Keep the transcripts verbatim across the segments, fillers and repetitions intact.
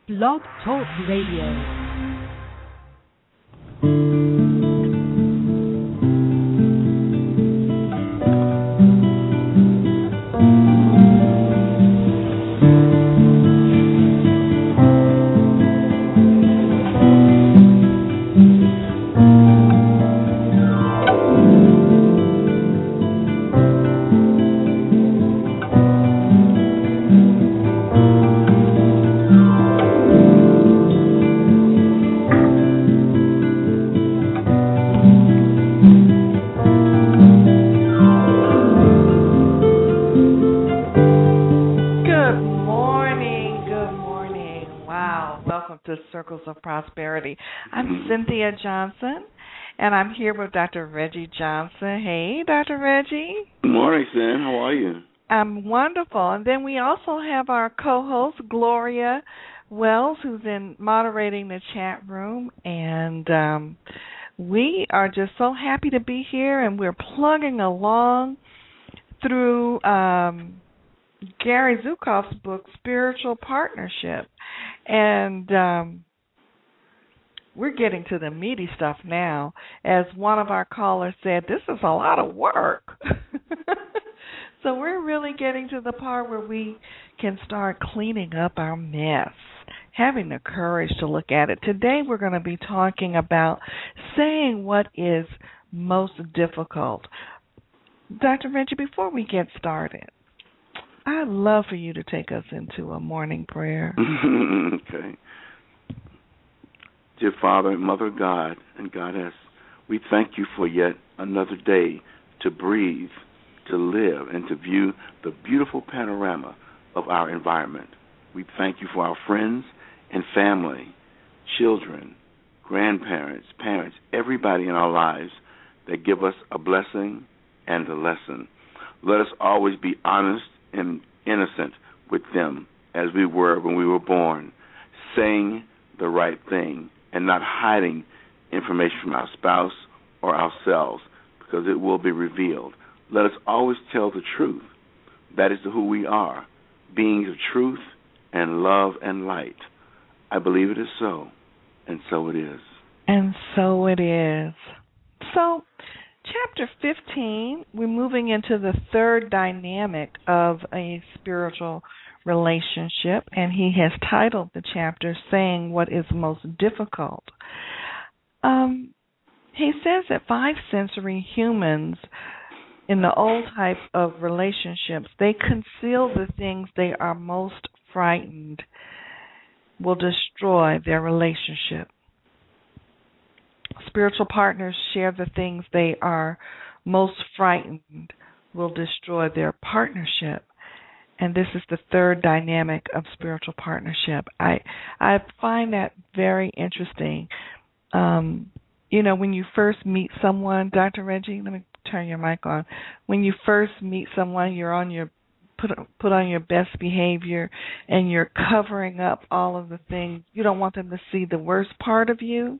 Blog Talk Radio. Circles of Prosperity. I'm Cynthia Johnson, and I'm here with Doctor Reggie Johnson. Hey, Doctor Reggie. Good morning, Sam. How are you? I'm wonderful. And then we also have our co-host, Gloria Wells, who's in moderating the chat room. And um, we are just so happy to be here, and we're plugging along through um, Gary Zukav's book, Spiritual Partnership. And um, we're getting to the meaty stuff now. As one of our callers said, this is a lot of work. So we're really getting to the part where we can start cleaning up our mess, having the courage to look at it. Today we're going to be talking about saying what is most difficult. Doctor Reggie, before we get started, I'd love for you to take us into a morning prayer. Okay. Dear Father and Mother God and Goddess, we thank you for yet another day to breathe, to live, and to view the beautiful panorama of our environment. We thank you for our friends and family, children, grandparents, parents, everybody in our lives that give us a blessing and a lesson. Let us always be honest and innocent with them as we were when we were born, saying the right thing and not hiding information from our spouse or ourselves, because it will be revealed. Let us always tell the truth. That is who we are, beings of truth and love and light. I believe it is so, and so it is. And so it is. So, Chapter fifteen, we're moving into the third dynamic of a spiritual relationship, and he has titled the chapter, Saying What is Most Difficult. Um, he says that five-sensory humans in the old type of relationships, they conceal the things they are most frightened will destroy their relationship. Spiritual partners share the things they are most frightened will destroy their partnership. And this is the third dynamic of spiritual partnership. I I find that very interesting. Um, you know, when you first meet someone, Doctor Reggie, let me turn your mic on. When you first meet someone, you're on your put put on your best behavior, and you're covering up all of the things. You don't want them to see the worst part of you.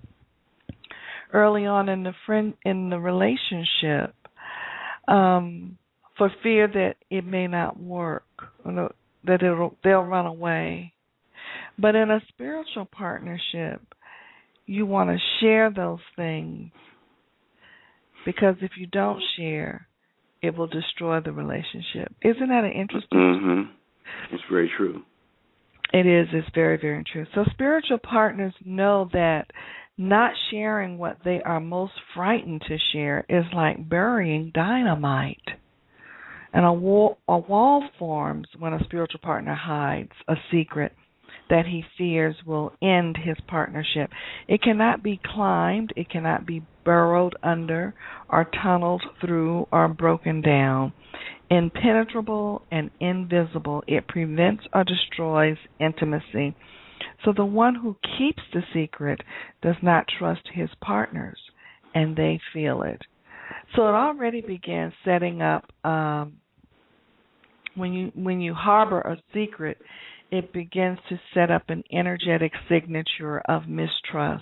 Early on in the friend in the relationship, um, for fear that it may not work, or that it'll they'll run away. But in a spiritual partnership, you want to share those things, because if you don't share, it will destroy the relationship. Isn't that an interesting? Mm-hmm. It's very true. It is. It's very, very true. So spiritual partners know that not sharing what they are most frightened to share is like burying dynamite. And a wall, a wall forms when a spiritual partner hides a secret that he fears will end his partnership. It cannot be climbed, it cannot be burrowed under or tunneled through or broken down. Impenetrable and invisible, it prevents or destroys intimacy. So the one who keeps the secret does not trust his partners, and they feel it. So it already begins setting up, um, when you when you harbor a secret, it begins to set up an energetic signature of mistrust.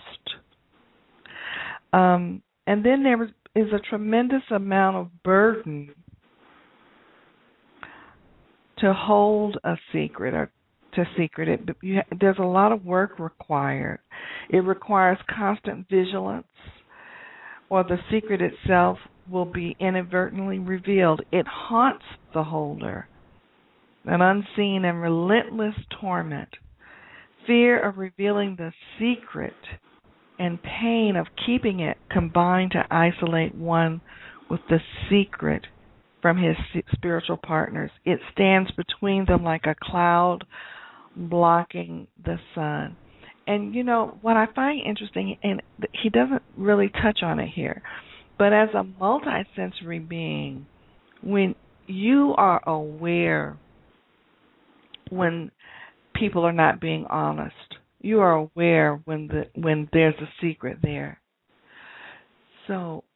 Um, and then there is a tremendous amount of burden to hold a secret or to secret it, but you, there's a lot of work required. It requires constant vigilance, or the secret itself will be inadvertently revealed. It haunts the holder, an unseen and relentless torment. Fear of revealing the secret and pain of keeping it combine to isolate one with the secret from his spiritual partners. It stands between them like a cloud blocking the sun. And, you know, what I find interesting, and he doesn't really touch on it here, but as a multisensory being, when you are aware when people are not being honest, you are aware when the when there's a secret there. So,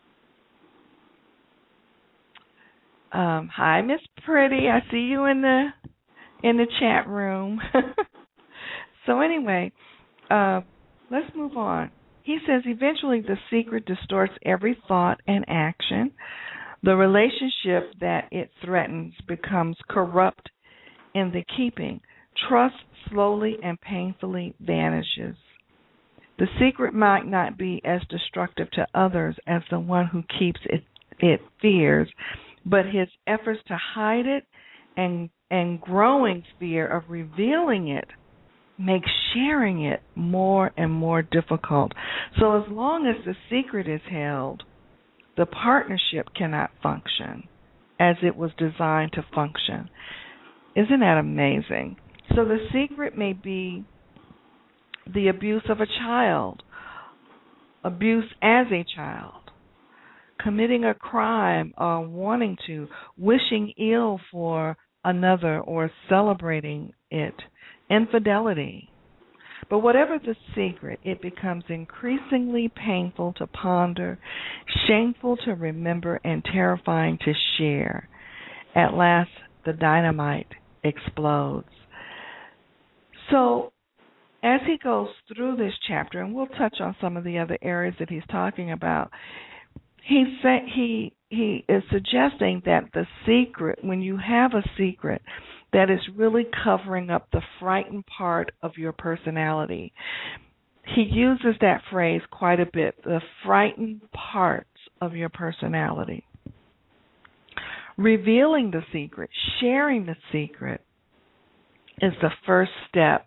um, hi, Miss Pretty. I see you in the in the chat room. So anyway, uh, let's move on. He says eventually the secret distorts every thought and action. The relationship that it threatens becomes corrupt in the keeping. Trust slowly and painfully vanishes. The secret might not be as destructive to others as the one who keeps it, it fears, but his efforts to hide it and and growing fear of revealing it makes sharing it more and more difficult. So as long as the secret is held, the partnership cannot function as it was designed to function. Isn't that amazing? So the secret may be the abuse of a child, abuse as a child, committing a crime or wanting to, wishing ill for another or celebrating it, infidelity. But whatever the secret, it becomes increasingly painful to ponder, shameful to remember, and terrifying to share. At last, the dynamite explodes. So, as he goes through this chapter, and we'll touch on some of the other areas that he's talking about, he say, he he is suggesting that the secret, when you have a secret, that is really covering up the frightened part of your personality. He uses that phrase quite a bit, the frightened parts of your personality. Revealing the secret, sharing the secret, is the first step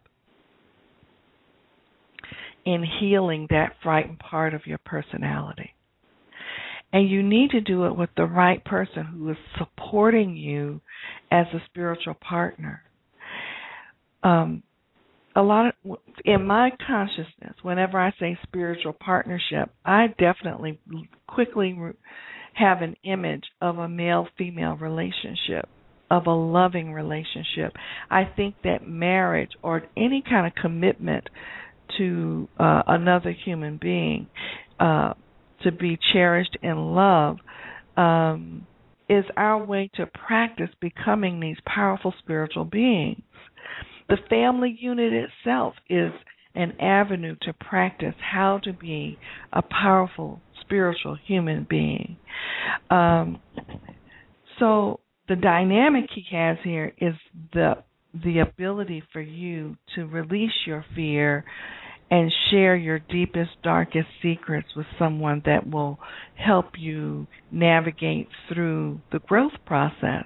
in healing that frightened part of your personality. And you need to do it with the right person who is supporting you as a spiritual partner. Um, a lot of, in my consciousness, whenever I say spiritual partnership, I definitely quickly have an image of a male-female relationship, of a loving relationship. I think that marriage or any kind of commitment to uh, another human being, uh, to be cherished and loved, um, is our way to practice becoming these powerful spiritual beings. The family unit itself is an avenue to practice how to be a powerful spiritual human being. Um, so the dynamic he has here is the the ability for you to release your fear and share your deepest, darkest secrets with someone that will help you navigate through the growth process.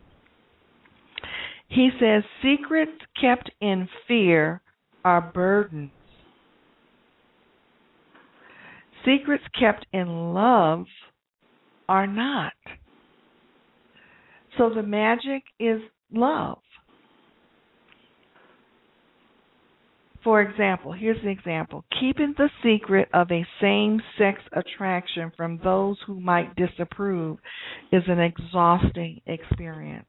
He says, secrets kept in fear are burdens. Secrets kept in love are not. So the magic is love. For example, here's an example. Keeping the secret of a same-sex attraction from those who might disapprove is an exhausting experience.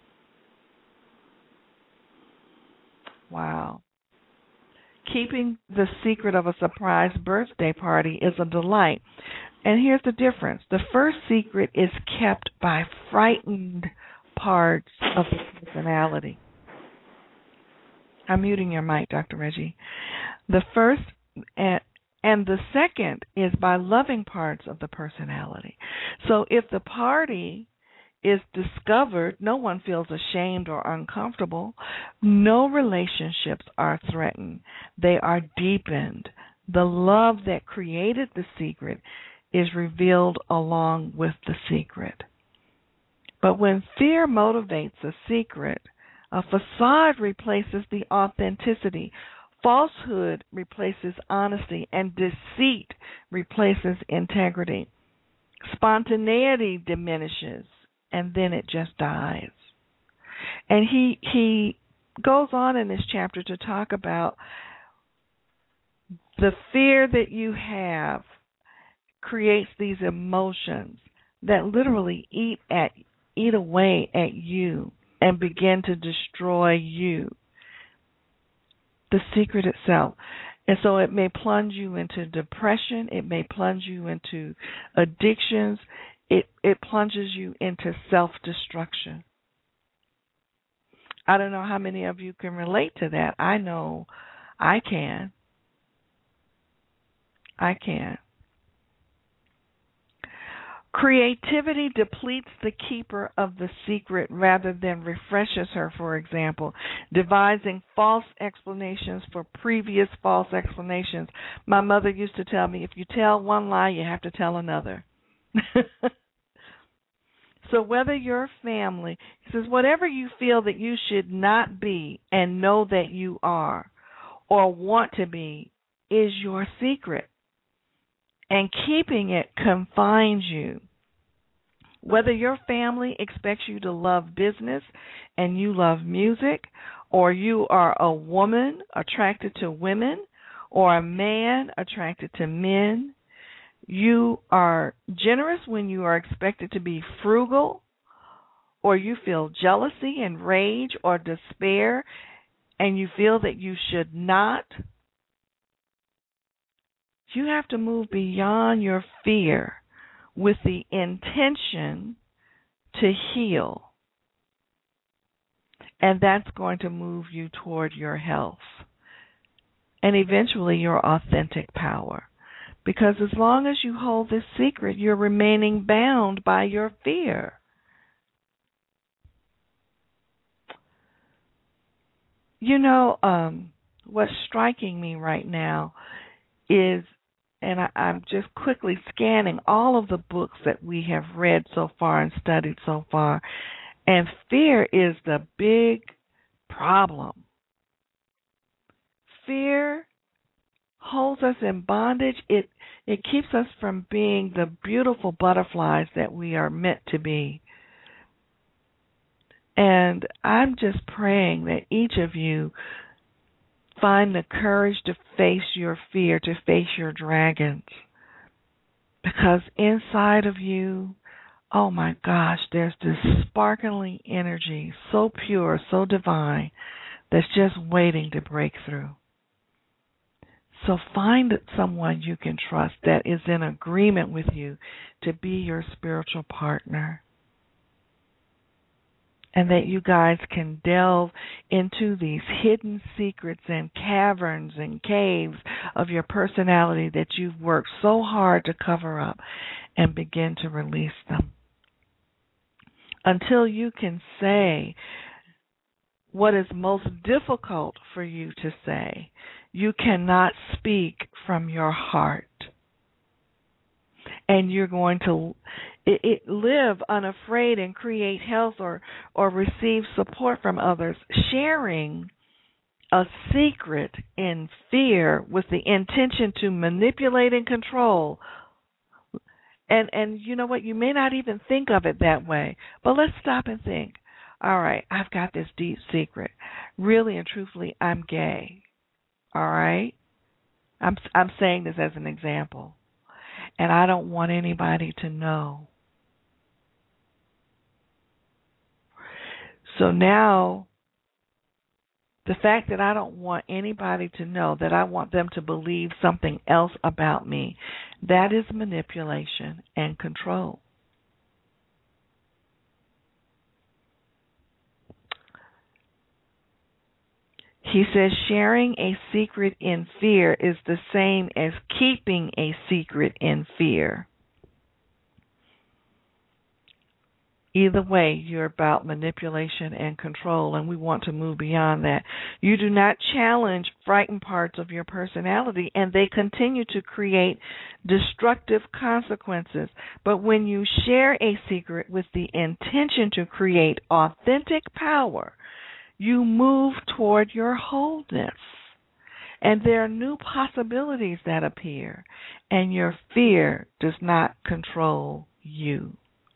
Wow. Keeping the secret of a surprise birthday party is a delight. And here's the difference. The first secret is kept by frightened parts of the personality. I'm muting your mic, Doctor Reggie. The first and, and the second is by loving parts of the personality. So if the party is discovered, no one feels ashamed or uncomfortable. No relationships are threatened. They are deepened. The love that created the secret is revealed along with the secret. But when fear motivates a secret, a facade replaces the authenticity. Falsehood replaces honesty, and deceit replaces integrity. Spontaneity diminishes, and then it just dies. And he he goes on in this chapter to talk about the fear that you have creates these emotions that literally eat at eat away at you and begin to destroy you, the secret itself. And so it may plunge you into depression. It may plunge you into addictions. It it plunges you into self-destruction. I don't know how many of you can relate to that. I know I can. I can. Creativity depletes the keeper of the secret rather than refreshes her, for example, devising false explanations for previous false explanations. My mother used to tell me, if you tell one lie, you have to tell another. So whether your family, he says, whatever you feel that you should not be and know that you are or want to be is your secret. And keeping it confines you. Whether your family expects you to love business and you love music, or you are a woman attracted to women, or a man attracted to men, you are generous when you are expected to be frugal, or you feel jealousy and rage or despair, and you feel that you should not. You have to move beyond your fear with the intention to heal. And that's going to move you toward your health and eventually your authentic power. Because as long as you hold this secret, you're remaining bound by your fear. You know, um, what's striking me right now is, and I, I'm just quickly scanning all of the books that we have read so far and studied so far, and fear is the big problem. Fear holds us in bondage. It it keeps us from being the beautiful butterflies that we are meant to be. And I'm just praying that each of you find the courage to face your fear, to face your dragons. Because inside of you, oh my gosh, there's this sparkling energy, so pure, so divine, that's just waiting to break through. So find someone you can trust that is in agreement with you to be your spiritual partner. And that you guys can delve into these hidden secrets and caverns and caves of your personality that you've worked so hard to cover up, and begin to release them. Until you can say what is most difficult for you to say, you cannot speak from your heart. And you're going to it, it live unafraid and create health or, or receive support from others. Sharing a secret in fear with the intention to manipulate and control. And, and you know what? You may not even think of it that way. But let's stop and think. All right, I've got this deep secret. Really and truthfully, I'm gay. All right? I'm I'm saying this as an example. And I don't want anybody to know. So now, the fact that I don't want anybody to know, that I want them to believe something else about me, that is manipulation and control. He says sharing a secret in fear is the same as keeping a secret in fear. Either way, you're about manipulation and control, and we want to move beyond that. You do not challenge frightened parts of your personality, and they continue to create destructive consequences. But when you share a secret with the intention to create authentic power, you move toward your wholeness. And there are new possibilities that appear, and your fear does not control you.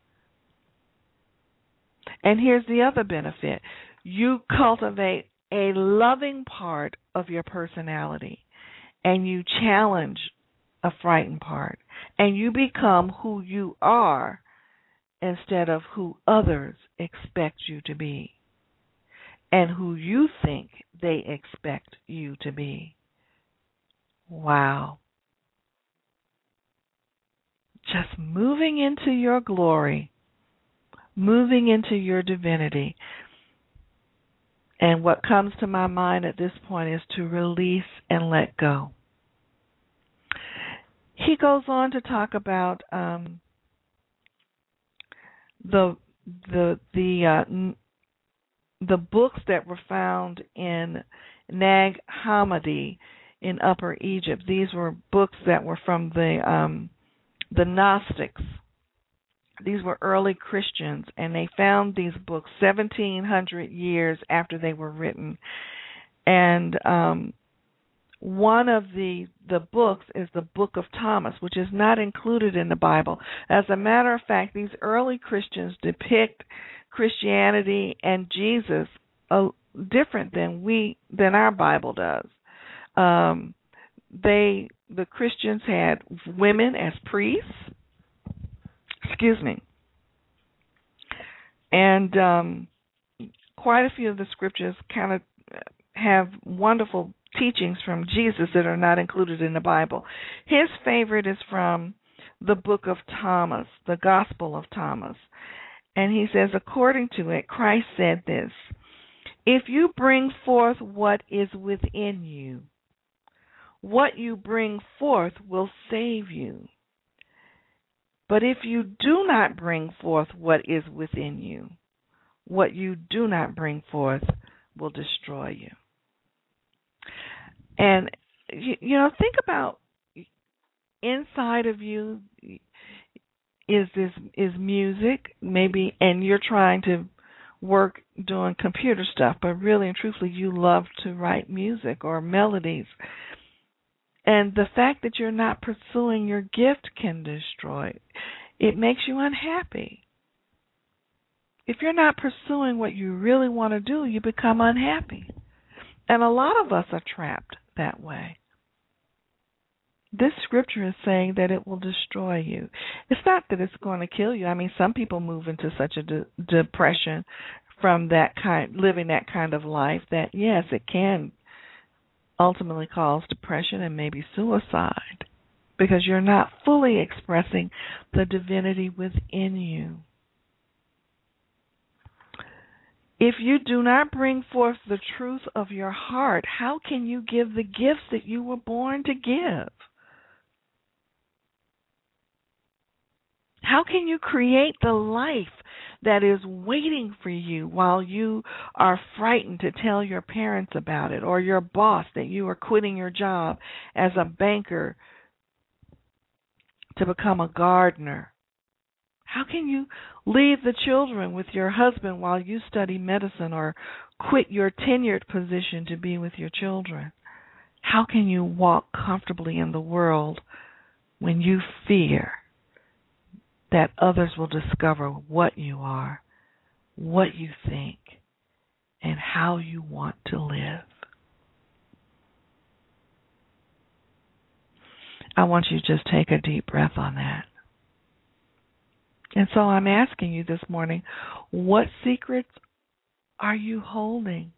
And here's the other benefit. You cultivate a loving part of your personality, and you challenge a frightened part, and you become who you are instead of who others expect you to be and who you think they expect you to be. Wow. Just moving into your glory, moving into your divinity. And what comes to my mind at this point is to release and let go. He goes on to talk about um, the the the uh, the books that were found in Nag Hammadi in Upper Egypt. These were books that were from the um, the Gnostics. These were early Christians, and they found these books seventeen hundred years after they were written. And um, one of the the books is the Book of Thomas, which is not included in the Bible. As a matter of fact, these early Christians depict Christianity and Jesus uh, different than we than our Bible does. Um, they the Christians had women as priests. Excuse me. And um, quite a few of the scriptures kind of have wonderful teachings from Jesus that are not included in the Bible. His favorite is from the Book of Thomas, the Gospel of Thomas. And he says, according to it, Christ said this: if you bring forth what is within you, what you bring forth will save you. But if you do not bring forth what is within you, what you do not bring forth will destroy you. And, you, you know, think about inside of you is this is music, maybe, and you're trying to work doing computer stuff, but really and truthfully you love to write music or melodies. And the fact that you're not pursuing your gift can destroy it. It makes you unhappy. If you're not pursuing what you really want to do, you become unhappy. And a lot of us are trapped that way. This scripture is saying that it will destroy you. It's not that it's going to kill you. I mean, some people move into such a de- depression from that kind, living that kind of life, that yes, it can ultimately cause depression and maybe suicide because you're not fully expressing the divinity within you. If you do not bring forth the truth of your heart, how can you give the gifts that you were born to give? How can you create the life that is waiting for you while you are frightened to tell your parents about it, or your boss that you are quitting your job as a banker to become a gardener? How can you leave the children with your husband while you study medicine or quit your tenured position to be with your children? How can you walk comfortably in the world when you fear that others will discover what you are, what you think, and how you want to live? I want you to just take a deep breath on that. And so I'm asking you this morning, what secrets are you holding?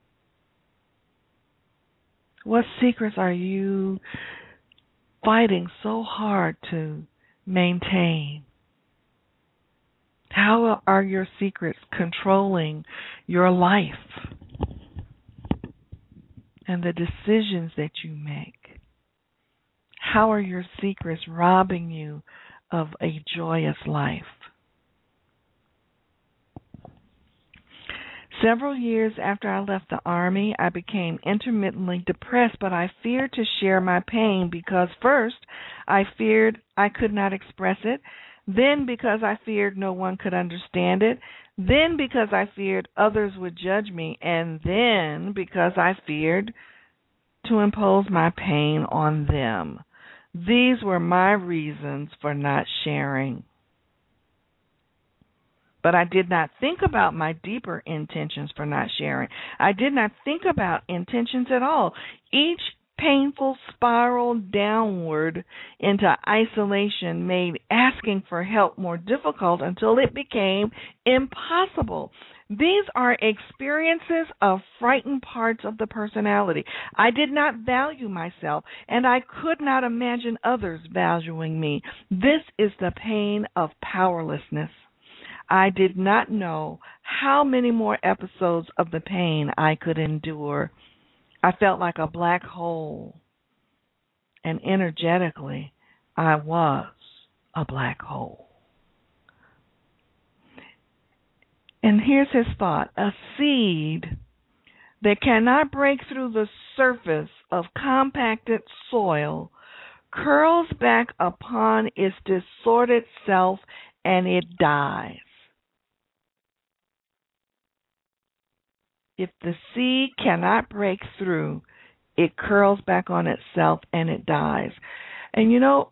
What secrets are you fighting so hard to maintain? How are your secrets controlling your life and the decisions that you make? How are your secrets robbing you of a joyous life? Several years after I left the Army, I became intermittently depressed, but I feared to share my pain because first, I feared I could not express it, then because I feared no one could understand it, then because I feared others would judge me, and then because I feared to impose my pain on them. These were my reasons for not sharing. But I did not think about my deeper intentions for not sharing. I did not think about intentions at all. Each painful spiral downward into isolation made asking for help more difficult until it became impossible. These are experiences of frightened parts of the personality. I did not value myself, and I could not imagine others valuing me. This is the pain of powerlessness. I did not know how many more episodes of the pain I could endure. I felt like a black hole, and energetically, I was a black hole. And here's his thought. A seed that cannot break through the surface of compacted soil curls back upon its distorted self and it dies. If the seed cannot break through, it curls back on itself and it dies. And you know,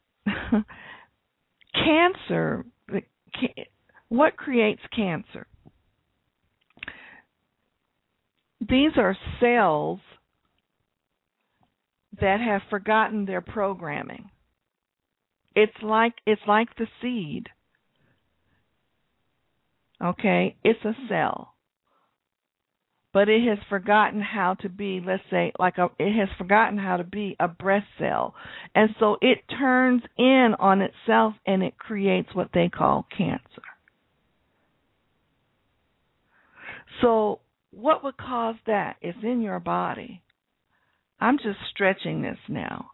cancer, what creates cancer? These are cells that have forgotten their programming. It's like it's like the seed. Okay, it's a cell. But it has forgotten how to be, let's say, like a, it has forgotten how to be a breast cell. And so it turns in on itself and it creates what they call cancer. So what would cause that? It's in your body. I'm just stretching this now.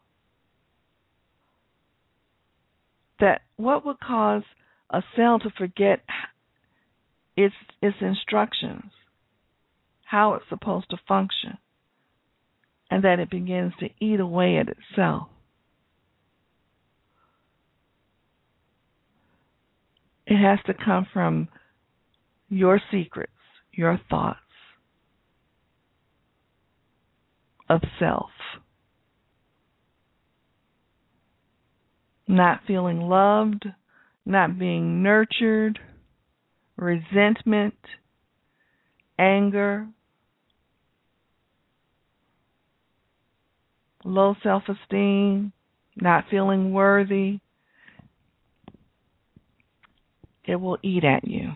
That what would cause a cell to forget its its instructions, how it's supposed to function, and that it begins to eat away at itself. It has to come from your secrets, your thoughts of self. Not feeling loved, not being nurtured, resentment, anger, low self-esteem, not feeling worthy. It will eat at you.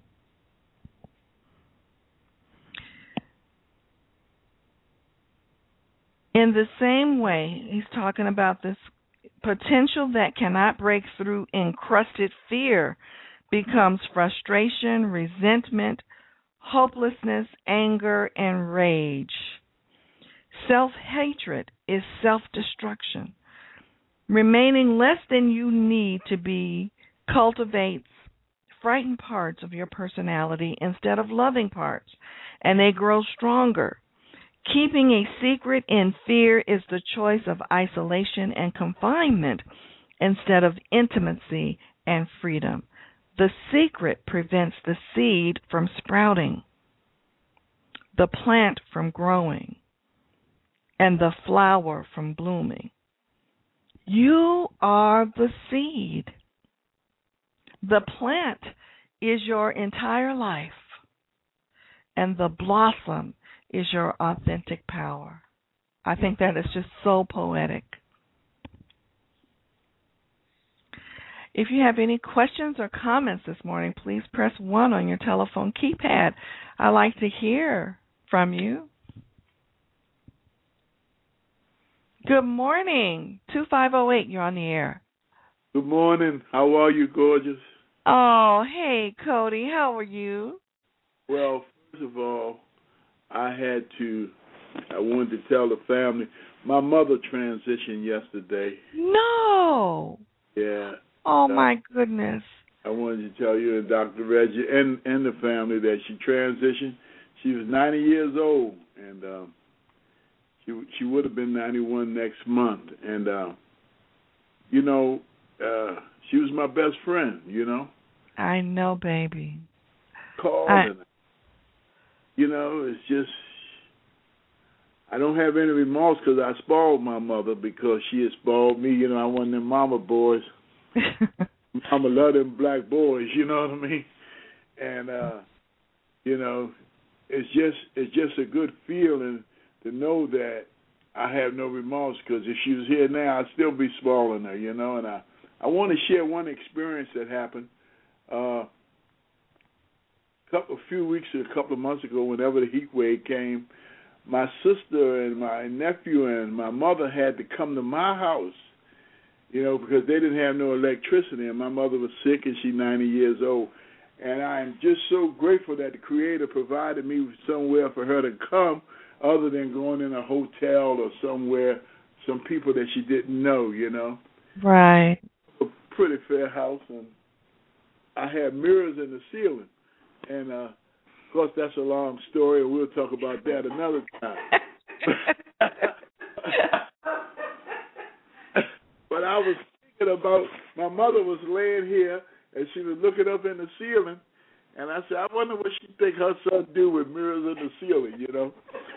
In the same way, he's talking about this potential that cannot break through encrusted fear becomes frustration, resentment, hopelessness, anger, and rage. Self-hatred is self-destruction. Remaining less than you need to be cultivates frightened parts of your personality instead of loving parts, and they grow stronger. Keeping a secret in fear is the choice of isolation and confinement instead of intimacy and freedom. The secret prevents the seed from sprouting, the plant from growing, and the flower from blooming. You are the seed. The plant is your entire life, and the blossom is your authentic power. I think that is just so poetic. If you have any questions or comments this morning, please press one on your telephone keypad. I'd like to hear from you. Good morning. two five oh eight, you're on the air. Good morning. How are you, gorgeous? Oh, hey, Cody. How are you? Well, first of all, I had to, I wanted to tell the family, my mother transitioned yesterday. No. Yeah. Oh, uh, my goodness. I wanted to tell you and Doctor Reggie and, and the family that she transitioned. she was ninety years old, and um, she she would have been ninety-one next month. And uh, you know, uh, she was my best friend. You know. I know, baby. Called I... and you know, it's just I don't have any remorse because I spoiled my mother because she had spoiled me. You know, I wasn't them mama boys. Mama love them black boys. You know what I mean? And uh, you know, it's just it's just a good feeling to know that I have no remorse because if she was here now, I'd still be spoiling her. You know, and I I want to share one experience that happened. Uh, couple, a few weeks or a couple of months ago, whenever the heat wave came, my sister and my nephew and my mother had to come to my house, you know, because they didn't have no electricity, and my mother was sick and she's ninety years old. And I'm just so grateful that the Creator provided me with somewhere for her to come other than going in a hotel or somewhere, some people that she didn't know, you know. Right. A pretty fair house, and I had mirrors in the ceiling. And, uh, of course, that's a long story, and we'll talk about that another time. But I was thinking about, my mother was laying here, and she was looking up in the ceiling, and I said, I wonder what she think her son do with mirrors in the ceiling, you know.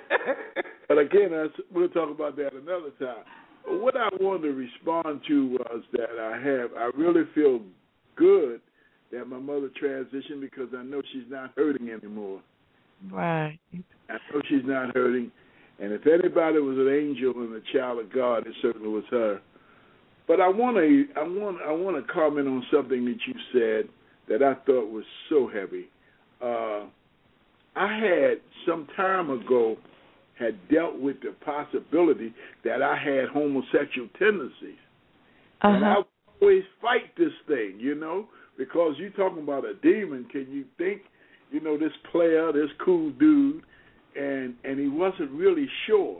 But again, we'll talk about that another time. But what I wanted to respond to was that I have, I really feel good that my mother transitioned because I know she's not hurting anymore. Right. I know she's not hurting, and if anybody was an angel and a child of God, it certainly was her. But I want to, I want, I want to comment on something that you said that I thought was so heavy. Uh, I had some time ago had dealt with the possibility that I had homosexual tendencies, uh-huh. and I always fight this thing, you know. Because you're talking about a demon, can you think, you know, this player, this cool dude, and and he wasn't really sure.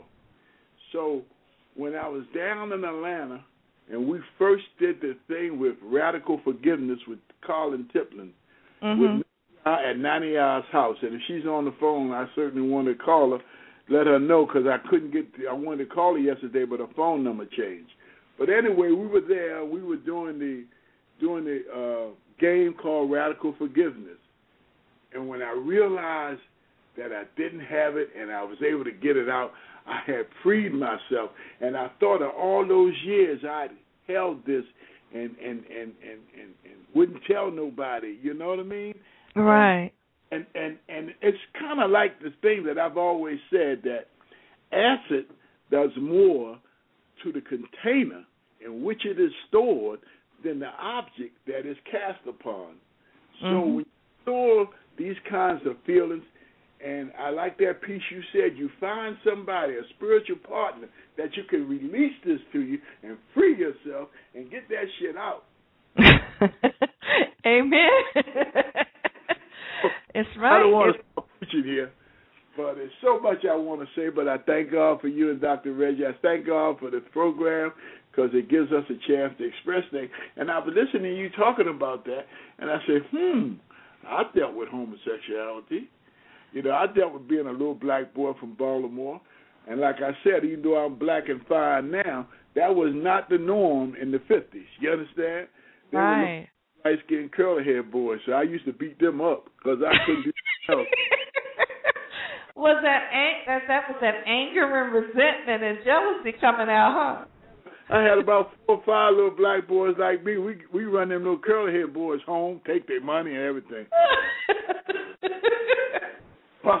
So when I was down in Atlanta, and we first did the thing with Radical Forgiveness with Colin Tiplin, mm-hmm. with at ninety hours House, and if she's on the phone, I certainly want to call her, let her know, because I couldn't get, I wanted to call her yesterday, but her phone number changed. But anyway, we were there, we were doing the, doing the, uh, game called Radical Forgiveness. And when I realized that I didn't have it and I was able to get it out, I had freed myself. And I thought of all those years I'd held this and and, and, and, and, and wouldn't tell nobody, you know what I mean? Right. And and, and it's kind of like the thing that I've always said, that acid does more to the container in which it is stored than the object that is cast upon. So mm-hmm. when you store these kinds of feelings, and I like that piece you said, you find somebody, a spiritual partner, that you can release this to you and free yourself and get that shit out. Amen. It's right. I don't want it's... to stop preaching here, but there's so much I want to say, but I thank God for you and Doctor Reggie. I thank God for this program, because it gives us a chance to express things. And I was listening to you talking about that, and I said, hmm, I dealt with homosexuality. You know, I dealt with being a little black boy from Baltimore. And like I said, even though I'm black and fine now, that was not the norm in the fifties. You understand? They right. were light-skinned, curly-haired boys, so I used to beat them up because I couldn't do else. Was that, ang- that, that was that anger and resentment and jealousy coming out, huh? I had about four or five little black boys like me. We we run them little curly-haired boys home, take their money and everything. But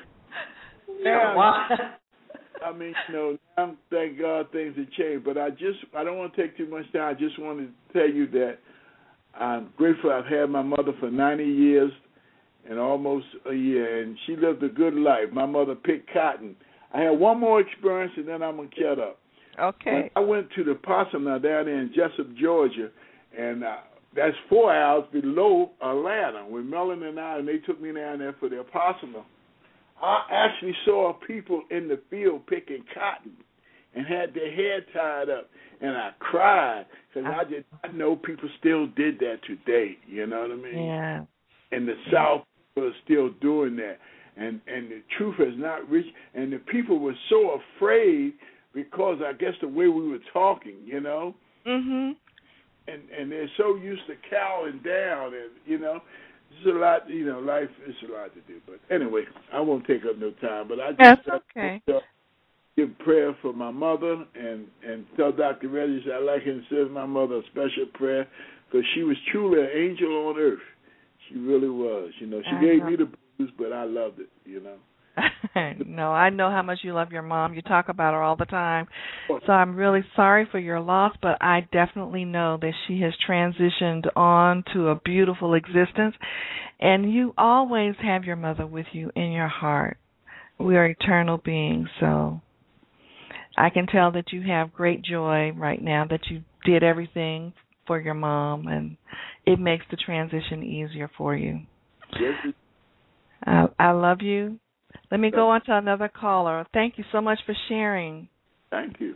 now, I mean, you know, now, thank God things have changed. But I just, I don't want to take too much time. I just wanted to tell you that I'm grateful I've had my mother for ninety years and almost a year, and she lived a good life. My mother picked cotton. I had one more experience, and then I'm going to shut up. Okay. When I went to the Possum now down there in Jessup, Georgia, and uh, that's four hours below Atlanta. When Melanie and I, and they took me down there for the Possum, I actually saw people in the field picking cotton and had their hair tied up, and I cried because I did not know people still did that today. You know what I mean? Yeah. In the South, people are still doing that. and and the truth has not reached, and the people were so afraid because I guess the way we were talking, you know. Mhm. And and they're so used to cowering down, and you know, it's a lot. You know, life is a lot to do. But anyway, I won't take up no time. But I just That's okay. uh, give prayer for my mother, and and tell Doctor Reggie I'd like him to send my mother a special prayer because she was truly an angel on earth. She really was. You know, she I gave know. me the blues, but I loved it. You know. No, I know how much you love your mom. You talk about her all the time. So I'm really sorry for your loss, but I definitely know that she has transitioned on to a beautiful existence. And you always have your mother with you in your heart. We are eternal beings, so I can tell that you have great joy right now, that you did everything for your mom, and it makes the transition easier for you. Yes, Uh, I love you. Let me go on to another caller. Thank you so much for sharing. thank you.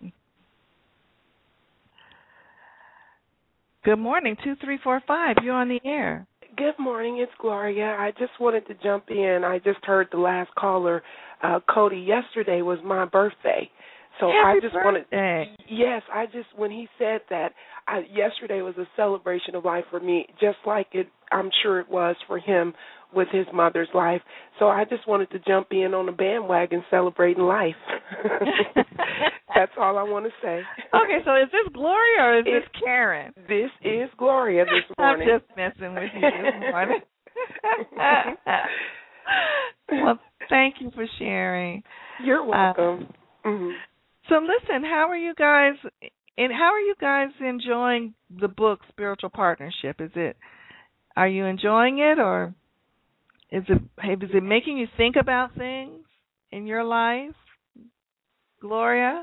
Good morning, two three four five. You're on the air. Good morning, it's Gloria. I just wanted to jump in. I just heard the last caller, uh, Cody. Yesterday was my birthday, so Happy I just birthday. wanted. Yes, I just when he said that, I, yesterday was a celebration of life for me, just like it. I'm sure it was for him with his mother's life. So I just wanted to jump in on the bandwagon celebrating life. That's all I want to say. Okay, so is this Gloria or is It's, this Karen? This is Gloria this morning. I'm just messing with you this morning. Well, thank you for sharing. You're welcome. Uh, mm-hmm. So listen, how are you guys? And how are you guys enjoying the book Spiritual Partnership? Is it? Are you enjoying it, or is it? Is it making you think about things in your life, Gloria?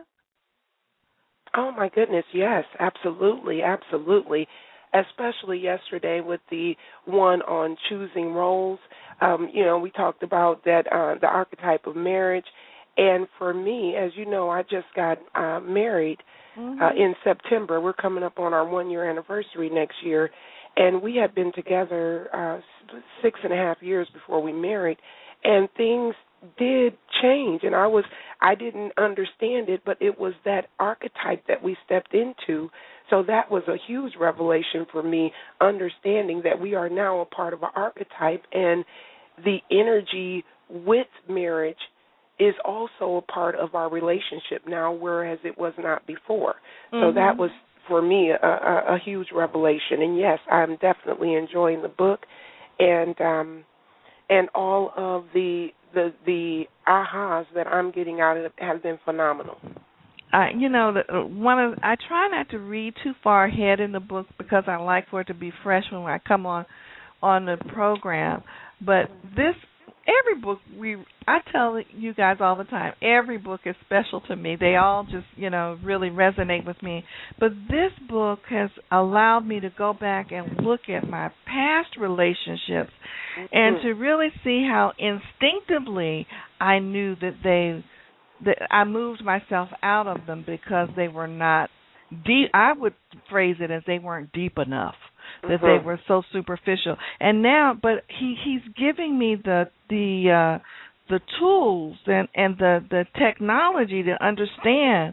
Oh, my goodness, yes, absolutely, absolutely, especially yesterday with the one on choosing roles. Um, you know, we talked about that, uh, the archetype of marriage, and for me, as you know, I just got uh, married mm-hmm. uh, in September. We're coming up on our one-year anniversary next year, and we had been together uh, six and a half years before we married, and things did change, and I was I didn't understand it, but it was that archetype that we stepped into. So that was a huge revelation for me, understanding that we are now a part of an archetype, and the energy with marriage is also a part of our relationship now, whereas it was not before. Mm-hmm. So that was, for me, a, a, a huge revelation. And, yes, I'm definitely enjoying the book, and um, and all of the the the ahas that I'm getting out of it have been phenomenal. Uh, you know, the, one of I try not to read too far ahead in the book because I like for it to be fresh when I come on on the program. But this, every book we, I tell you guys all the time, every book is special to me. They all just, you know, really resonate with me. But this book has allowed me to go back and look at my past relationships and to really see how instinctively I knew that they, that I moved myself out of them because they were not deep. I would phrase it as they weren't deep enough, that they were so superficial. And now, but he, he's giving me the the uh, the tools and, and the, the technology to understand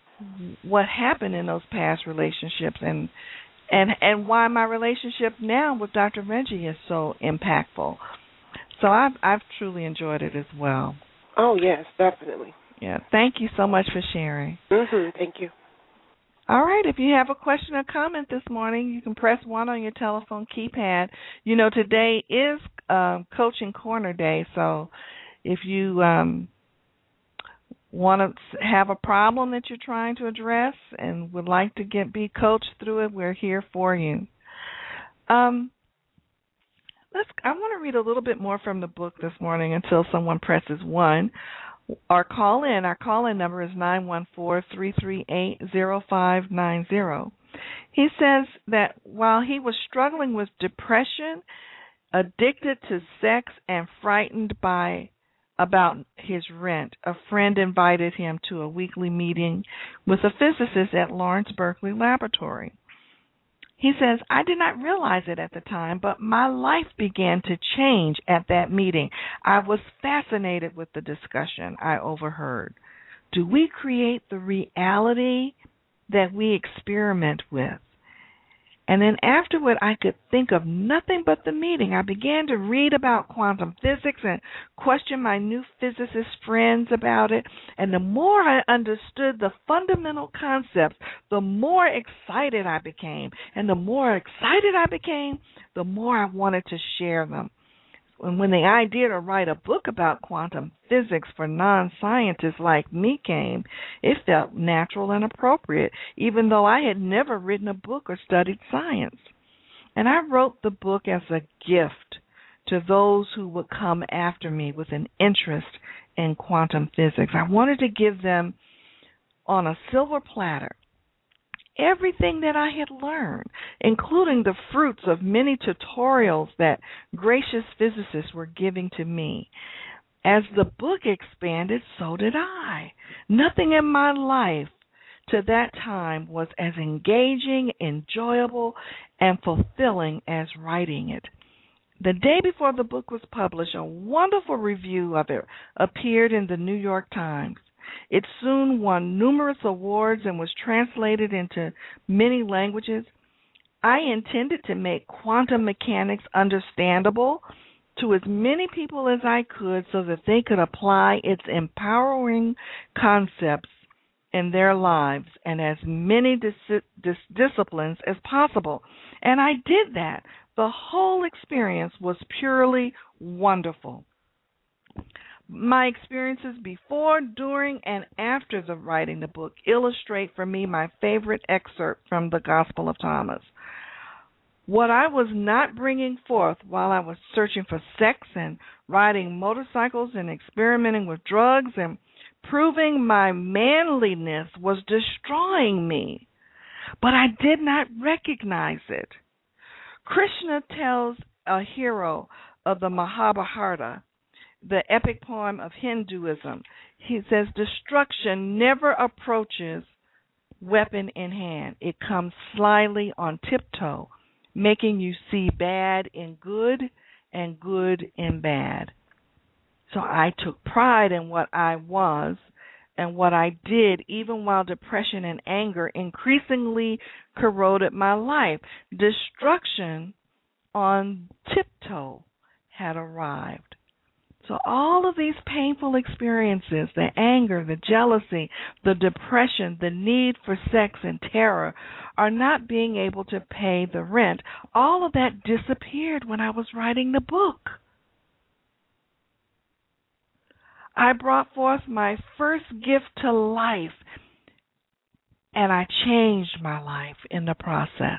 what happened in those past relationships and and and why my relationship now with Doctor Reggie is so impactful. So I've I've truly enjoyed it as well. Oh yes, definitely. Yeah, thank you so much for sharing. Mm-hmm. Thank you. All right, if you have a question or comment this morning, you can press one on your telephone keypad. You know, today is um, Coaching Corner Day, so if you um, want to have a problem that you're trying to address and would like to get be coached through it, we're here for you. Um, let's. I want to read a little bit more from the book this morning until someone presses one. Our call in, our call in number is nine one four, three three eight, zero five nine zero. He says that while he was struggling with depression, addicted to sex, and frightened by about his rent, a friend invited him to a weekly meeting with a physicist at Lawrence Berkeley Laboratory. He says, I did not realize it at the time, but my life began to change at that meeting. I was fascinated with the discussion I overheard. Do we create the reality that we experiment with? And then afterward, I could think of nothing but the meeting. I began to read about quantum physics and question my new physicist friends about it. And the more I understood the fundamental concepts, the more excited I became. And the more excited I became, the more I wanted to share them. And when the idea to write a book about quantum physics for non-scientists like me came, it felt natural and appropriate, even though I had never written a book or studied science. And I wrote the book as a gift to those who would come after me with an interest in quantum physics. I wanted to give them on a silver platter everything that I had learned, including the fruits of many tutorials that gracious physicists were giving to me. As the book expanded, so did I. Nothing in my life to that time was as engaging, enjoyable, and fulfilling as writing it. The day before the book was published, a wonderful review of it appeared in the New York Times. It soon won numerous awards and was translated into many languages. I intended to make quantum mechanics understandable to as many people as I could so that they could apply its empowering concepts in their lives and as many dis- dis- disciplines as possible. And I did that. The whole experience was purely wonderful. My experiences before, during, and after the writing the book illustrate for me my favorite excerpt from the Gospel of Thomas. What I was not bringing forth while I was searching for sex and riding motorcycles and experimenting with drugs and proving my manliness was destroying me, but I did not recognize it. Krishna tells a hero of the Mahabharata, the epic poem of Hinduism, he says, destruction never approaches weapon in hand. It comes slyly on tiptoe, making you see bad in good and good in bad. So I took pride in what I was and what I did, even while depression and anger increasingly corroded my life. Destruction on tiptoe had arrived. So all of these painful experiences, the anger, the jealousy, the depression, the need for sex and terror, are not being able to pay the rent. All of that disappeared when I was writing the book. I brought forth my first gift to life, and I changed my life in the process.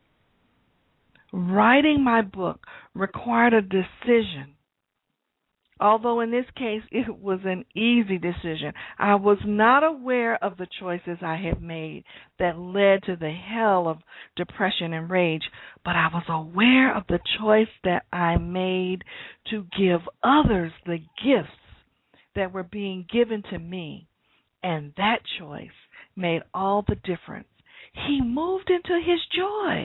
Writing my book required a decision. Although in this case it was an easy decision, I was not aware of the choices I had made that led to the hell of depression and rage, but I was aware of the choice that I made to give others the gifts that were being given to me, and that choice made all the difference. He moved into his joy.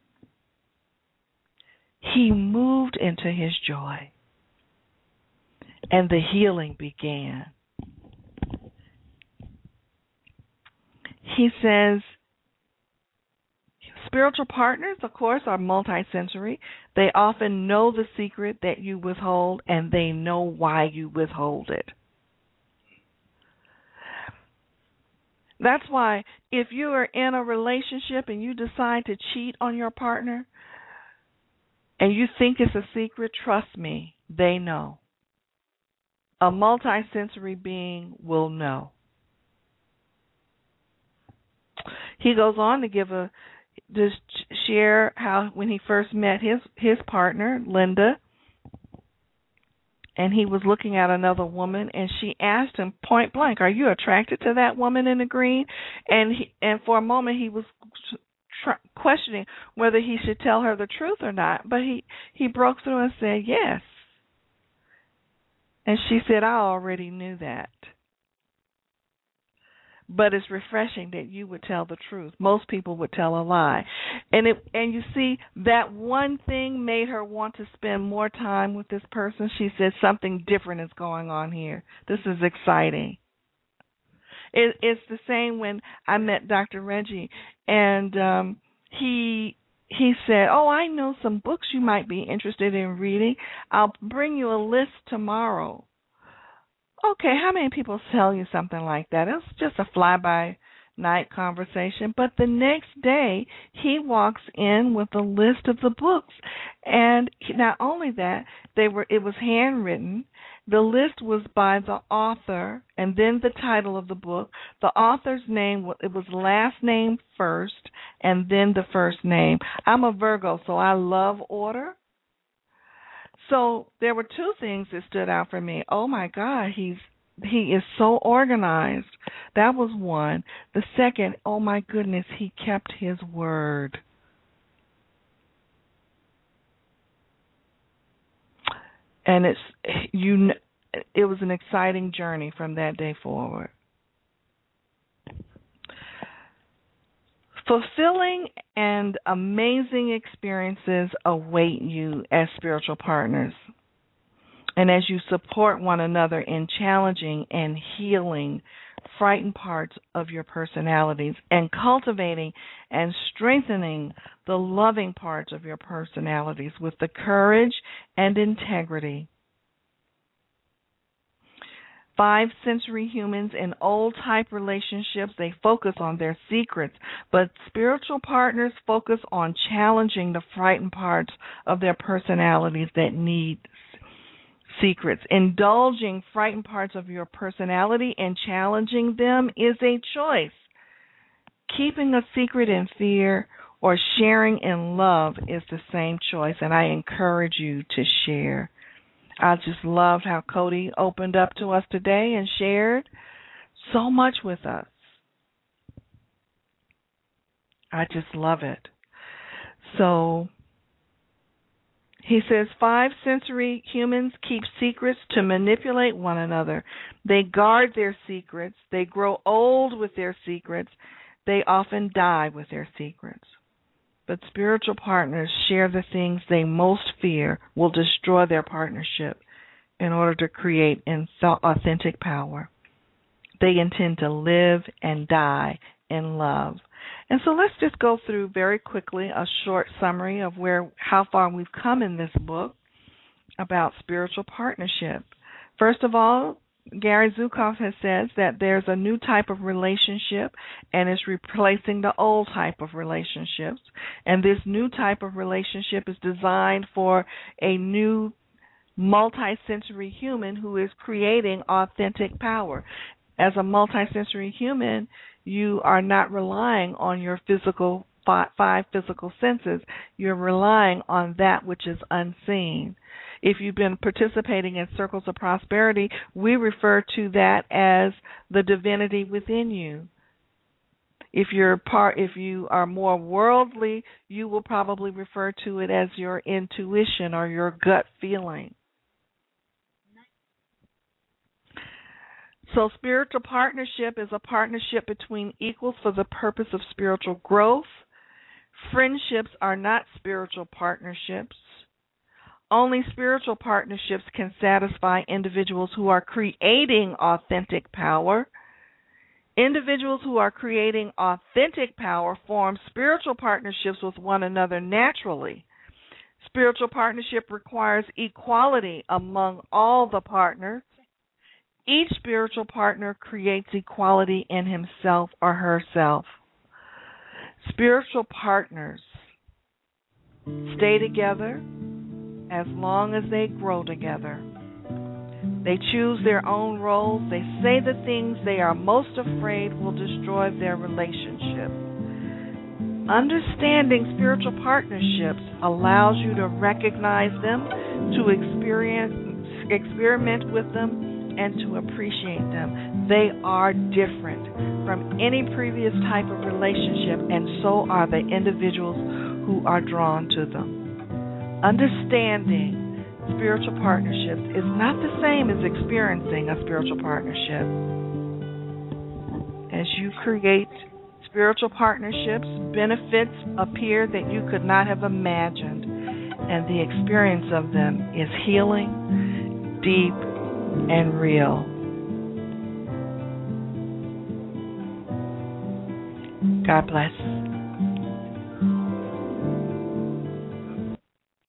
He moved into his joy. And the healing began. He says, spiritual partners, of course, are multisensory. They often know the secret that you withhold, and they know why you withhold it. That's why if you are in a relationship and you decide to cheat on your partner and you think it's a secret, trust me, they know. A multisensory being will know. He goes on to give a just share how when he first met his his partner, Linda, and he was looking at another woman, and she asked him point blank, "Are you attracted to that woman in the green?" And he, and for a moment he was tr- questioning whether he should tell her the truth or not, but he he broke through and said yes. And she said, I already knew that. but it's refreshing that you would tell the truth. Most people would tell a lie. And it and you see, that one thing made her want to spend more time with this person. She said something different is going on here. This is exciting. It, it's the same when I met Doctor Reggie, and um, he he said, "Oh, I know some books you might be interested in reading. I'll bring you a list tomorrow." Okay, how many people tell you something like that? It's just a fly-by-night conversation. But the next day, he walks in with a list of the books, and not only that, they were it was handwritten. The list was by the author, and then the title of the book. The author's name, it was last name first, and then the first name. I'm a Virgo, so I love order. So there were two things that stood out for me. Oh my God, he's he is so organized. That was one. The second, oh my goodness, he kept his word. And it's you. It was an exciting journey from that day forward. Fulfilling and amazing experiences await you as spiritual partners. And as you support one another in challenging and healing frightened parts of your personalities and cultivating and strengthening the loving parts of your personalities with the courage and integrity. Five sensory humans in old type relationships, they focus on their secrets, but spiritual partners focus on challenging the frightened parts of their personalities that need secrets. Indulging frightened parts of your personality and challenging them is a choice. Keeping a secret in fear or sharing in love is the same choice, and I encourage you to share. I just loved how Cody opened up to us today and shared so much with us. I just love it. So he says, five sensory humans keep secrets to manipulate one another. They guard their secrets. They grow old with their secrets. They often die with their secrets. But spiritual partners share the things they most fear will destroy their partnership in order to create authentic power. They intend to live and die in love. And so let's just go through very quickly a short summary of where how far we've come in this book about spiritual partnership. First of all, Gary Zukav has said that there's a new type of relationship and it's replacing the old type of relationships. And this new type of relationship is designed for a new multisensory human who is creating authentic power. As a multisensory human, you are not relying on your physical five, five physical senses. You're relying on that which is unseen. If you've been participating in Circles of Prosperity, we refer to that as the divinity within you. If you're part, if you are more worldly, you will probably refer to it as your intuition or your gut feeling. So spiritual partnership is a partnership between equals for the purpose of spiritual growth. Friendships are not spiritual partnerships. Only spiritual partnerships can satisfy individuals who are creating authentic power. Individuals who are creating authentic power form spiritual partnerships with one another naturally. Spiritual partnership requires equality among all the partners. Each spiritual partner creates equality in himself or herself. Spiritual partners stay together as long as they grow together. They choose their own roles. They say the things they are most afraid will destroy their relationship. Understanding spiritual partnerships allows you to recognize them, to experience, experiment with them, and to appreciate them. They are different from any previous type of relationship, and so are the individuals who are drawn to them. Understanding spiritual partnerships is not the same as experiencing a spiritual partnership. as you create spiritual partnerships, benefits appear that you could not have imagined, and the experience of them is healing, deep, and real. God bless.